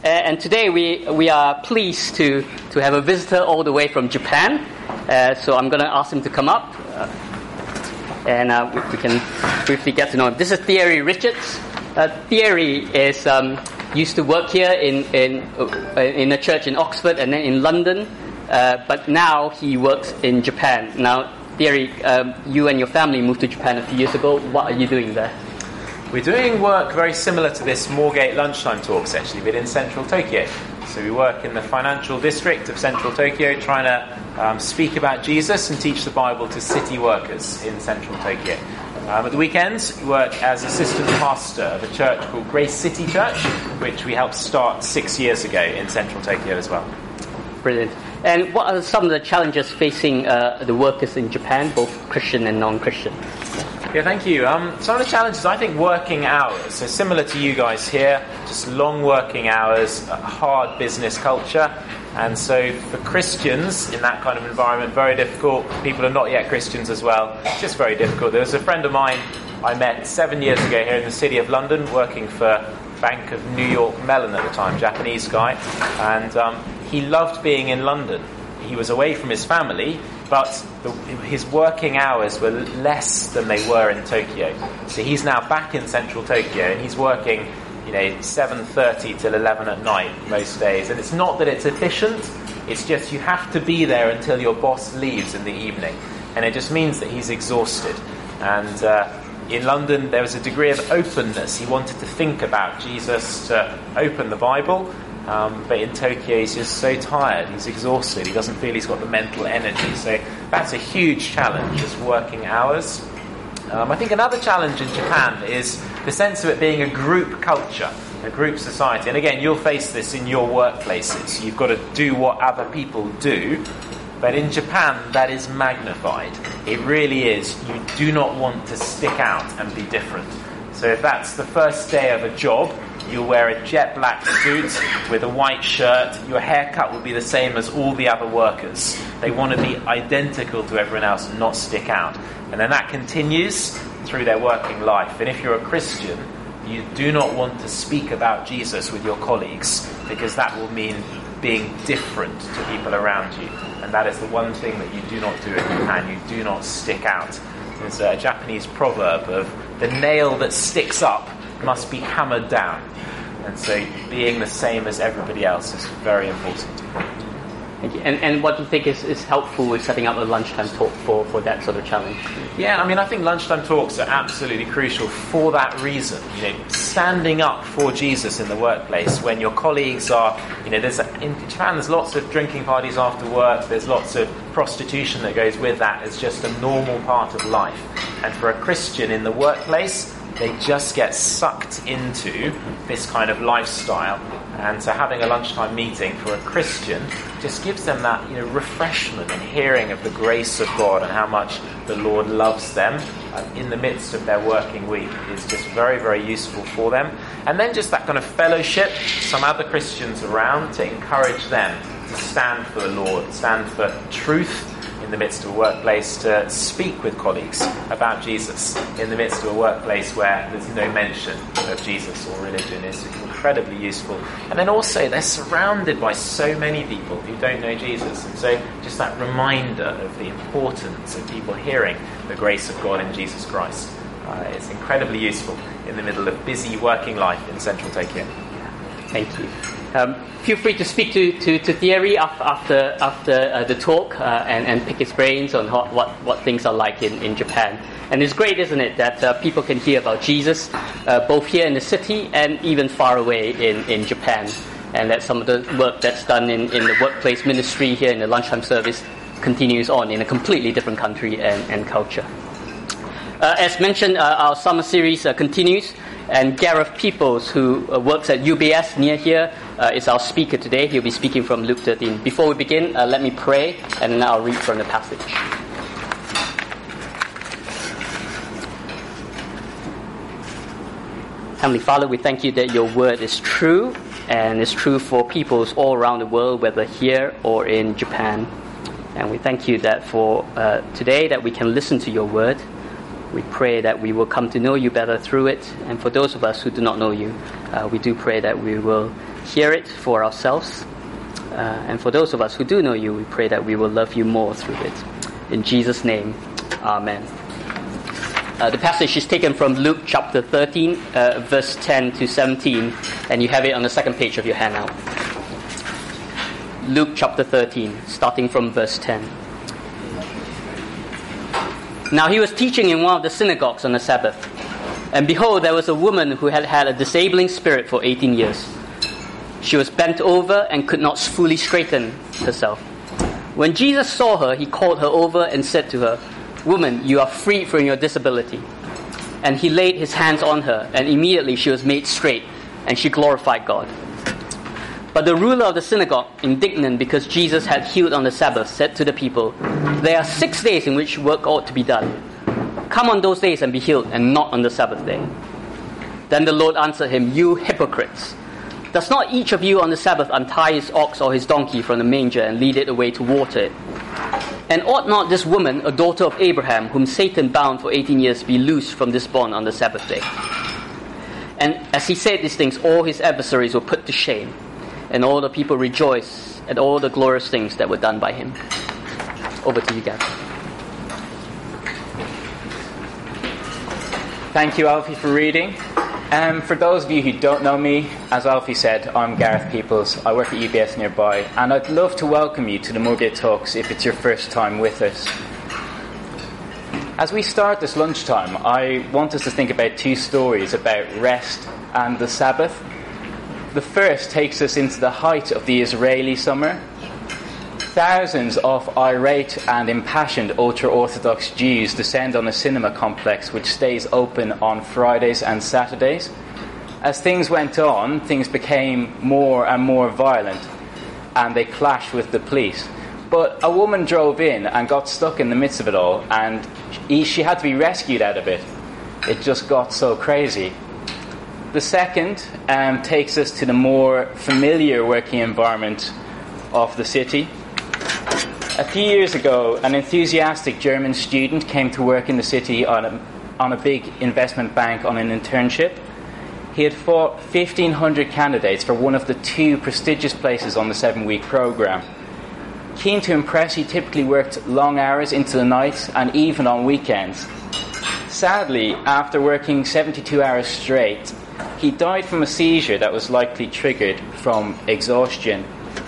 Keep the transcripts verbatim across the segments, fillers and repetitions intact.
Uh, and today we we are pleased to, to have a visitor all the way from Japan. Uh, so I'm going to ask him to come up, uh, and uh, we, we can briefly get to know him. This is Thierry Richards. Uh, Thierry is um, used to work here in in uh, in a church in Oxford and then in London, uh, but now he works in Japan. Now, Thierry, um, you and your family moved to Japan a few years ago. What are you doing there? We're doing work very similar to this Moorgate lunchtime talks, actually, but in central Tokyo. So we work in the financial district of central Tokyo, trying to um, speak about Jesus and teach the Bible to city workers in central Tokyo. Um, at the weekends, we work as assistant pastor of a church called Grace City Church, which we helped start six years ago in central Tokyo as well. Brilliant. And what are some of the challenges facing uh, the workers in Japan, both Christian and non-Christian? Yeah, thank you. Um, some of the challenges, I think, working hours. So similar to you guys here, just long working hours, a hard business culture. And so for Christians in that kind of environment, very difficult. People who are not yet Christians as well, it's just very difficult. There was a friend of mine I met seven years ago here in the city of London, working for Bank of New York Mellon at the time, Japanese guy. And um, he loved being in London. He was away from his family, but the, his working hours were less than they were in Tokyo. So he's now back in central Tokyo, and he's working, you know, seven thirty till eleven at night most days. And it's not that it's efficient, it's just you have to be there until your boss leaves in the evening. And it just means that he's exhausted. And uh, in London, there was a degree of openness. He wanted to think about Jesus, to open the Bible. Um, but in Tokyo, he's just so tired, he's exhausted, he doesn't feel he's got the mental energy. So that's a huge challenge, just working hours. Um, I think another challenge in Japan is the sense of it being a group culture, a group society. And again, you'll face this in your workplaces. You've got to do what other people do. But in Japan, that is magnified. It really is. You do not want to stick out and be different. So if that's the first day of a job, you'll wear a jet black suit with a white shirt. Your haircut will be the same as all the other workers. They want to be identical to everyone else and not stick out. And then that continues through their working life. And if you're a Christian, you do not want to speak about Jesus with your colleagues, because that will mean being different to people around you. And that is the one thing that you do not do in Japan. You do not stick out. There's a Japanese proverb of the nail that sticks up must be hammered down. And so being the same as everybody else is very important. Thank you. And, and what do you think is, is helpful with setting up a lunchtime talk for, for that sort of challenge? Yeah, I mean, I think lunchtime talks are absolutely crucial for that reason. You know, standing up for Jesus in the workplace when your colleagues are, you know, there's a, in Japan there's lots of drinking parties after work, there's lots of prostitution that goes with that. It's just a normal part of life. And for a Christian in the workplace, they just get sucked into this kind of lifestyle. And so having a lunchtime meeting for a Christian just gives them that, you know, refreshment and hearing of the grace of God and how much the Lord loves them uh, in the midst of their working week is just very, very useful for them. And then just that kind of fellowship, some other Christians around to encourage them to stand for the Lord, stand for truth in the midst of a workplace, to speak with colleagues about Jesus in the midst of a workplace where there's no mention of Jesus or religion is incredibly useful. And then also they're surrounded by so many people who don't know Jesus, and so just that reminder of the importance of people hearing the grace of God in Jesus Christ uh, is incredibly useful in the middle of busy working life in central Tokyo. Thank you. Um, feel free to speak to, to, to Thierry after after uh, the talk uh, and, and pick his brains on how, what, what things are like in, in Japan. And it's great, isn't it, that uh, people can hear about Jesus uh, both here in the city and even far away in, in Japan. And that some of the work that's done in, in the workplace ministry here in the lunchtime service continues on in a completely different country and, and culture. Uh, as mentioned, uh, our summer series uh, continues. And Gareth Peoples, who uh, works at U B S near here, uh, is our speaker today. He'll be speaking from Luke thirteen. Before we begin, uh, let me pray, and then I'll read from the passage. Heavenly Father, we thank you that your word is true, and is true for peoples all around the world, whether here or in Japan. And we thank you that for uh, today that we can listen to your word. We pray that we will come to know you better through it. And for those of us who do not know you, uh, we do pray that we will hear it for ourselves. Uh, and for those of us who do know you, we pray that we will love you more through it. In Jesus' name, amen. Uh, the passage is taken from Luke chapter thirteen, uh, verse ten to seventeen, and you have it on the second page of your handout. Luke chapter thirteen, starting from verse ten. Now he was teaching in one of the synagogues on the Sabbath, and behold, there was a woman who had had a disabling spirit for eighteen years. She was bent over and could not fully straighten herself. When Jesus saw her, he called her over and said to her, "Woman, you are freed from your disability." And he laid his hands on her, and immediately she was made straight, and she glorified God. But the ruler of the synagogue, indignant because Jesus had healed on the Sabbath, said to the people, "There are six days in which work ought to be done. Come on those days and be healed, and not on the Sabbath day." Then the Lord answered him, "You hypocrites! Does not each of you on the Sabbath untie his ox or his donkey from the manger and lead it away to water it? And ought not this woman, a daughter of Abraham, whom Satan bound for eighteen years, be loosed from this bond on the Sabbath day?" And as he said these things, all his adversaries were put to shame, and all the people rejoiced at all the glorious things that were done by him. Over to you, Gareth. Thank you, Alfie, for reading. Um, for those of you who don't know me, as Alfie said, I'm Gareth Peoples. I work at U B S nearby, and I'd love to welcome you to the Moorgate Talks if it's your first time with us. As we start this lunchtime, I want us to think about two stories about rest and the Sabbath. The first takes us into the height of the Israeli summer. Thousands of irate and impassioned ultra-Orthodox Jews descend on a cinema complex which stays open on Fridays and Saturdays. As things went on, things became more and more violent, and they clashed with the police. But a woman drove in and got stuck in the midst of it all, and she had to be rescued out of it. It just got so crazy. The second um, takes us to the more familiar working environment of the city. A few years ago, an enthusiastic German student came to work in the city on a, on a big investment bank on an internship. He had fought fifteen hundred candidates for one of the two prestigious places on the seven-week program. Keen to impress, he typically worked long hours into the night and even on weekends. Sadly, after working seventy-two hours straight, he died from a seizure that was likely triggered from exhaustion.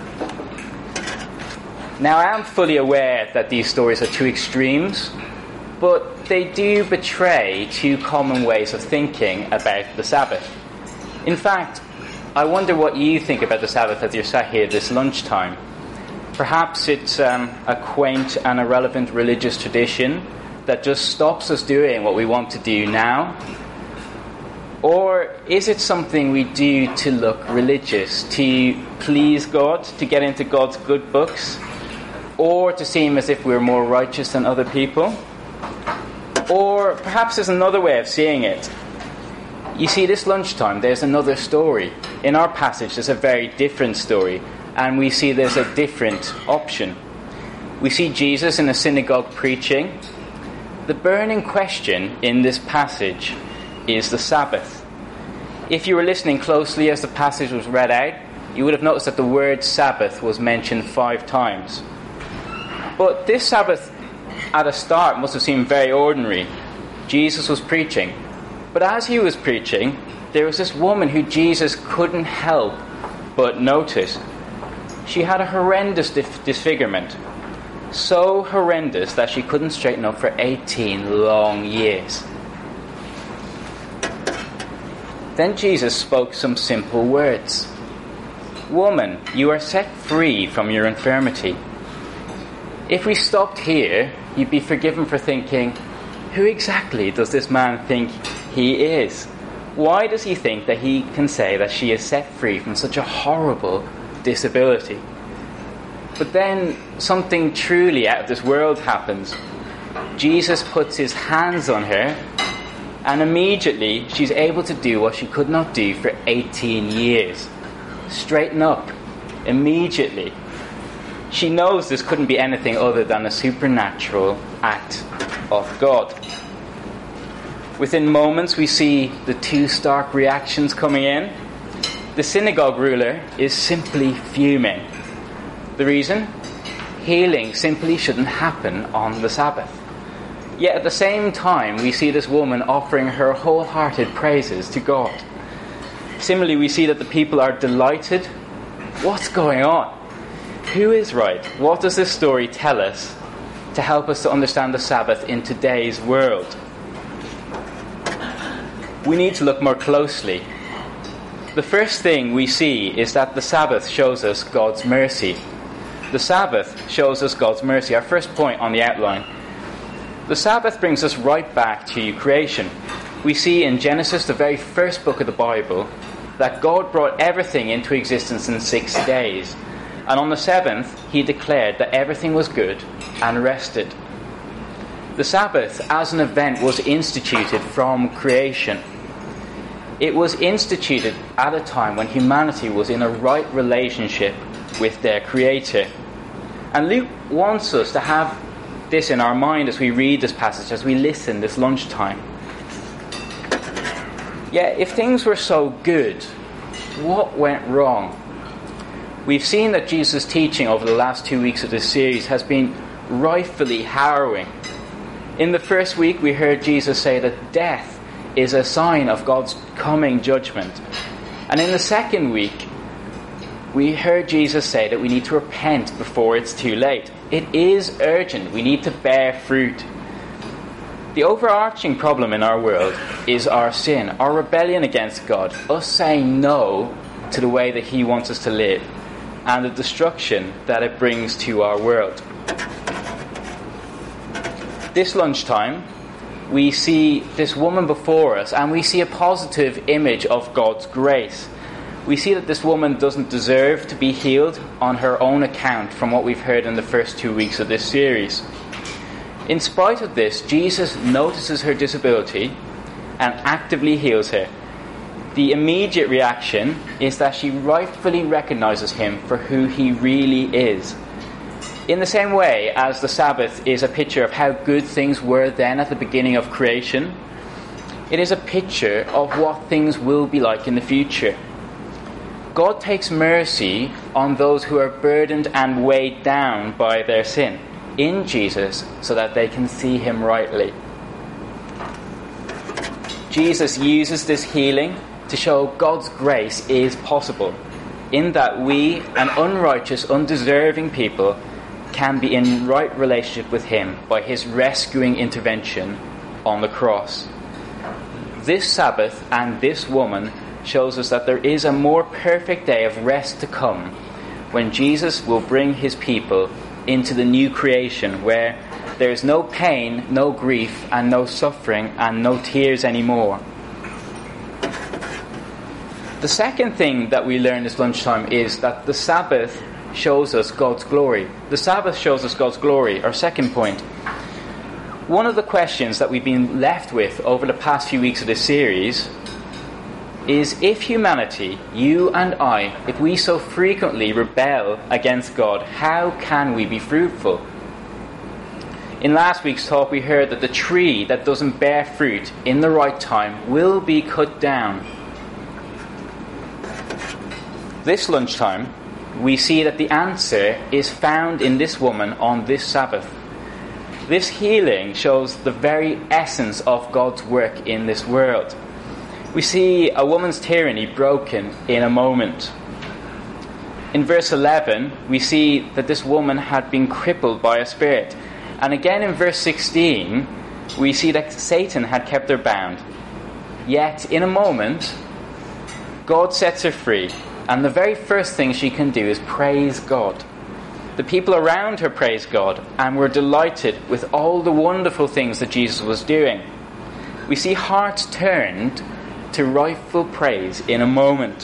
Now, I am fully aware that these stories are two extremes, but they do betray two common ways of thinking about the Sabbath. In fact, I wonder what you think about the Sabbath as you're sat here this lunchtime. Perhaps it's um, a quaint and irrelevant religious tradition that just stops us doing what we want to do now. Or is it something we do to look religious, to please God, to get into God's good books? Or to seem as if we're more righteous than other people? Or perhaps there's another way of seeing it. You see, this lunchtime there's another story. In our passage there's a very different story, and we see there's a different option. We see Jesus in a synagogue preaching. The burning question in this passage is the Sabbath. If you were listening closely as the passage was read out, you would have noticed that the word Sabbath was mentioned five times. But this Sabbath at a start must have seemed very ordinary. Jesus was preaching. But as he was preaching, there was this woman who Jesus couldn't help but notice. She had a horrendous dif- disfigurement. So horrendous that she couldn't straighten up for eighteen long years. Then Jesus spoke some simple words. "Woman, you are set free from your infirmity." If we stopped here, you'd be forgiven for thinking, who exactly does this man think he is? Why does he think that he can say that she is set free from such a horrible disability? But then something truly out of this world happens. Jesus puts his hands on her, and immediately she's able to do what she could not do for eighteen years. Straighten up. Immediately. She knows this couldn't be anything other than a supernatural act of God. Within moments we see the two stark reactions coming in. The synagogue ruler is simply fuming. The reason? Healing simply shouldn't happen on the Sabbath. Yet at the same time, we see this woman offering her wholehearted praises to God. Similarly, we see that the people are delighted. What's going on? Who is right? What does this story tell us to help us to understand the Sabbath in today's world? We need to look more closely. The first thing we see is that the Sabbath shows us God's mercy. The Sabbath shows us God's mercy. Our first point on the outline. The Sabbath brings us right back to creation. We see in Genesis, the very first book of the Bible, that God brought everything into existence in six days. And on the seventh, he declared that everything was good and rested. The Sabbath, as an event, was instituted from creation. It was instituted at a time when humanity was in a right relationship with their Creator. And Luke wants us to have this in our mind as we read this passage, as we listen this lunchtime. Yet, if things were so good, what went wrong? We've seen that Jesus' teaching over the last two weeks of this series has been rightfully harrowing. In the first week, we heard Jesus say that death is a sign of God's coming judgment. And in the second week, we heard Jesus say that we need to repent before it's too late. It is urgent. We need to bear fruit. The overarching problem in our world is our sin, our rebellion against God, us saying no to the way that he wants us to live, and the destruction that it brings to our world. This lunchtime, we see this woman before us, and we see a positive image of God's grace. We see that this woman doesn't deserve to be healed on her own account from what we've heard in the first two weeks of this series. In spite of this, Jesus notices her disability and actively heals her. The immediate reaction is that she rightfully recognizes him for who he really is. In the same way as the Sabbath is a picture of how good things were then at the beginning of creation, it is a picture of what things will be like in the future. God takes mercy on those who are burdened and weighed down by their sin in Jesus so that they can see him rightly. Jesus uses this healing to show God's grace is possible, in that we, an unrighteous, undeserving people, can be in right relationship with him by his rescuing intervention on the cross. This Sabbath and this woman shows us that there is a more perfect day of rest to come when Jesus will bring his people into the new creation where there is no pain, no grief, and no suffering, and no tears anymore. The second thing that we learn this lunchtime is that the Sabbath shows us God's glory. The Sabbath shows us God's glory. Our second point. One of the questions that we've been left with over the past few weeks of this series is, if humanity, you and I, if we so frequently rebel against God, how can we be fruitful? In last week's talk, we heard that the tree that doesn't bear fruit in the right time will be cut down. This lunchtime, we see that the answer is found in this woman on this Sabbath. This healing shows the very essence of God's work in this world. We see a woman's tyranny broken in a moment. In verse eleven, we see that this woman had been crippled by a spirit. And again in verse sixteen, we see that Satan had kept her bound. Yet, in a moment, God sets her free. And the very first thing she can do is praise God. The people around her praised God and were delighted with all the wonderful things that Jesus was doing. We see hearts turned to rightful praise in a moment.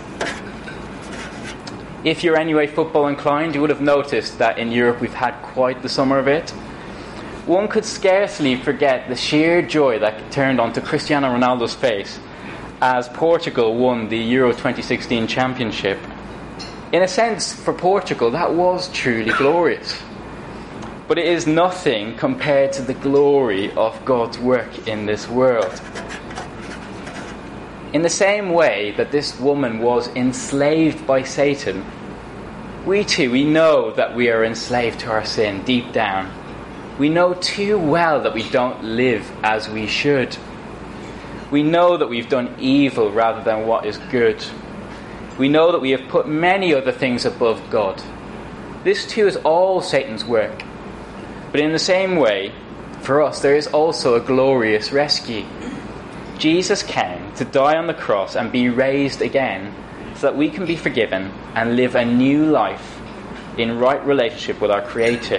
If you're anyway football inclined, you would have noticed that in Europe we've had quite the summer of it. One could scarcely forget the sheer joy that turned onto Cristiano Ronaldo's face as Portugal won the Euro twenty sixteen championship. In a sense, for Portugal, that was truly glorious. But it is nothing compared to the glory of God's work in this world. In the same way that this woman was enslaved by Satan, we too, we know that we are enslaved to our sin deep down. We know too well that we don't live as we should. We know that we've done evil rather than what is good. We know that we have put many other things above God. This too is all Satan's work. But in the same way, for us, there is also a glorious rescue. Jesus came to die on the cross and be raised again so that we can be forgiven and live a new life in right relationship with our Creator.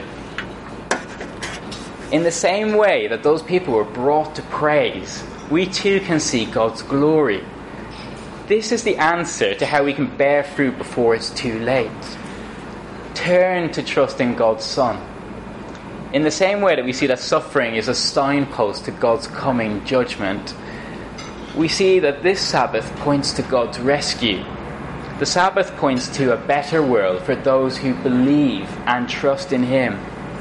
In the same way that those people were brought to praise, we too can see God's glory. This is the answer to how we can bear fruit before it's too late. Turn to trust in God's Son. In the same way that we see that suffering is a signpost to God's coming judgment, we see that this Sabbath points to God's rescue. The Sabbath points to a better world for those who believe and trust in Him.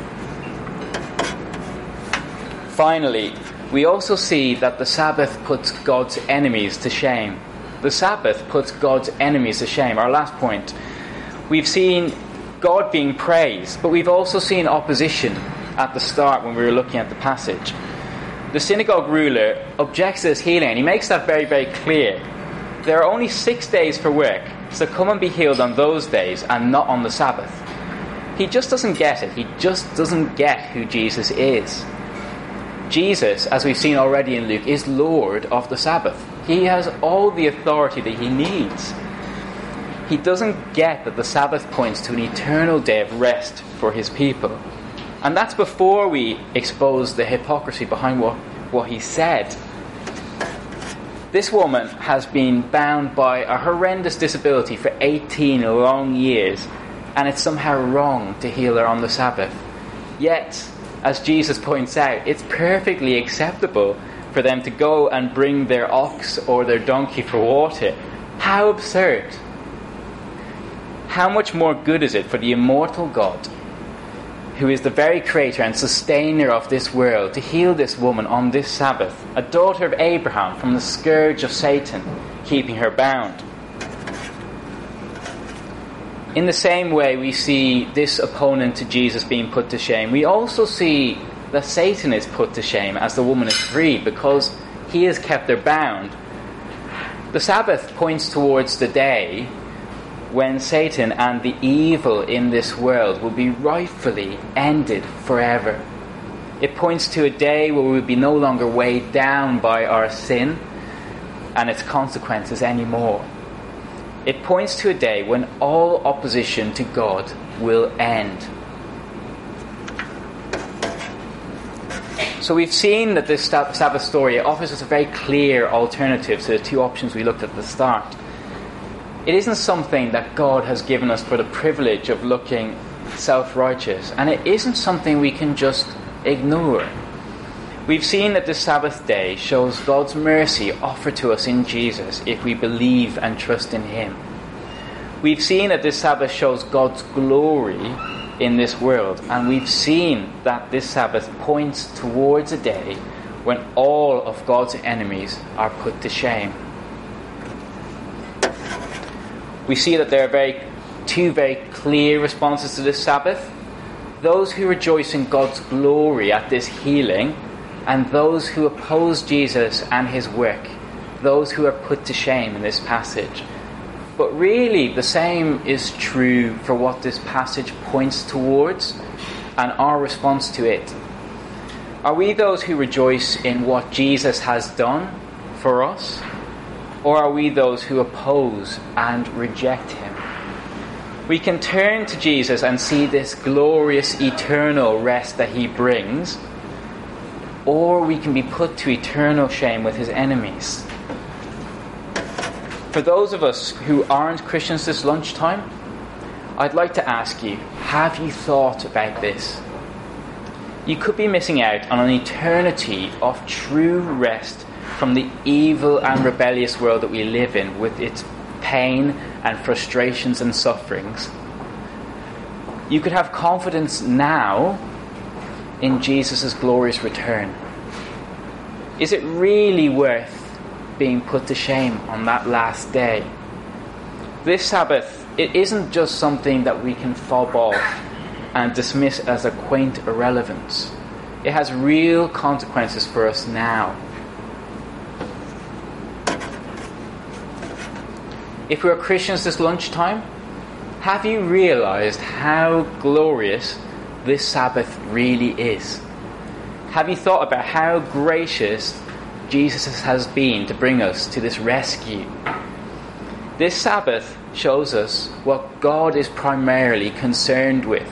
Finally, we also see that the Sabbath puts God's enemies to shame. The Sabbath puts God's enemies to shame. Our last point. We've seen God being praised, but we've also seen opposition at the start when we were looking at the passage. The synagogue ruler objects to this healing, and he makes that very, very clear. There are only six days for work, so come and be healed on those days and not on the Sabbath. He just doesn't get it. He just doesn't get who Jesus is. Jesus, as we've seen already in Luke, is Lord of the Sabbath. He has all the authority that he needs. He doesn't get that the Sabbath points to an eternal day of rest for his people. And that's before we expose the hypocrisy behind what, what he said. This woman has been bound by a horrendous disability for eighteen long years, and it's somehow wrong to heal her on the Sabbath. Yet, as Jesus points out, it's perfectly acceptable for them to go and bring their ox or their donkey for water. How absurd! How much more good is it for the immortal God, who is the very creator and sustainer of this world, to heal this woman on this Sabbath, a daughter of Abraham, from the scourge of Satan, keeping her bound? In the same way we see this opponent to Jesus being put to shame, we also see that Satan is put to shame as the woman is freed, because he has kept her bound. The Sabbath points towards the day when Satan and the evil in this world will be rightfully ended forever. It points to a day where we will be no longer weighed down by our sin and its consequences anymore. It points to a day when all opposition to God will end. So we've seen that this Sabbath story offers us a very clear alternative to the two options we looked at at the start. It isn't something that God has given us for the privilege of looking self-righteous, and it isn't something we can just ignore. We've seen that the Sabbath day shows God's mercy offered to us in Jesus if we believe and trust in Him. We've seen that this Sabbath shows God's glory in this world, and we've seen that this Sabbath points towards a day when all of God's enemies are put to shame. We see that there are very, two very clear responses to this Sabbath. Those who rejoice in God's glory at this healing, and those who oppose Jesus and His work, those who are put to shame in this passage. But really, the same is true for what this passage points towards and our response to it. Are we those who rejoice in what Jesus has done for us? Or are we those who oppose and reject Him? We can turn to Jesus and see this glorious eternal rest that He brings, or we can be put to eternal shame with His enemies. For those of us who aren't Christians this lunchtime, I'd like to ask you, have you thought about this? You could be missing out on an eternity of true rest from the evil and rebellious world that we live in, with its pain and frustrations and sufferings. You could have confidence now in Jesus' glorious return. Is it really worth being put to shame on that last day. This Sabbath, it isn't just something that we can fob off and dismiss as a quaint irrelevance. It has real consequences for us now. If we're Christians this lunchtime, have you realized how glorious this Sabbath really is? Have you thought about how gracious Jesus has been to bring us to this rescue? This Sabbath shows us what God is primarily concerned with.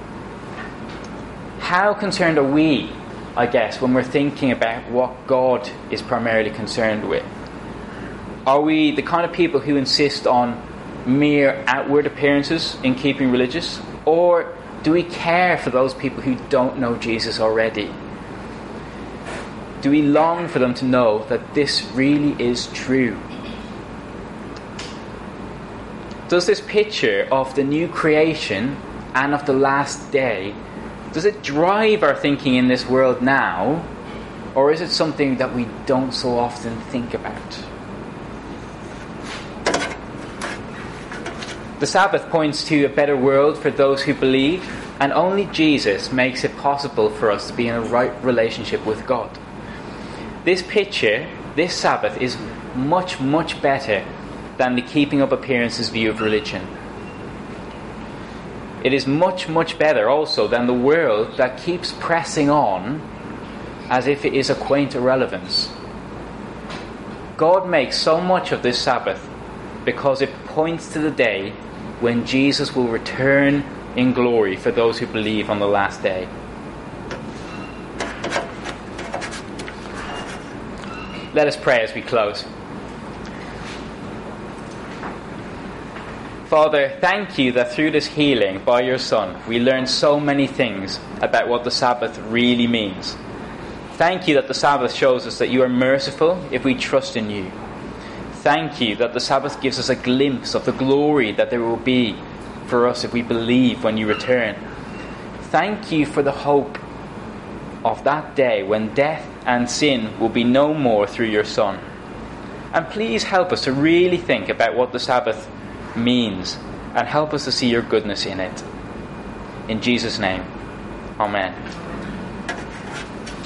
How concerned are we, I guess, when we're thinking about what God is primarily concerned with? Are we the kind of people who insist on mere outward appearances in keeping religious? Or do we care for those people who don't know Jesus already? Do we long for them to know that this really is true? Does this picture of the new creation and of the last day, does it drive our thinking in this world now? Or is it something that we don't so often think about? The Sabbath points to a better world for those who believe, and only Jesus makes it possible for us to be in a right relationship with God. This picture, this Sabbath, is much, much better than the keeping up appearances view of religion. It is much, much better also than the world that keeps pressing on as if it is a quaint irrelevance. God makes so much of this Sabbath because it points to the day when Jesus will return in glory for those who believe on the last day. Let us pray as we close. Father, thank you that through this healing by your Son, we learn so many things about what the Sabbath really means. Thank you that the Sabbath shows us that you are merciful if we trust in you. Thank you that the Sabbath gives us a glimpse of the glory that there will be for us if we believe when you return. Thank you for the hope of that day when death and sin will be no more through your Son. And please help us to really think about what the Sabbath means and help us to see your goodness in it. In Jesus' name, amen.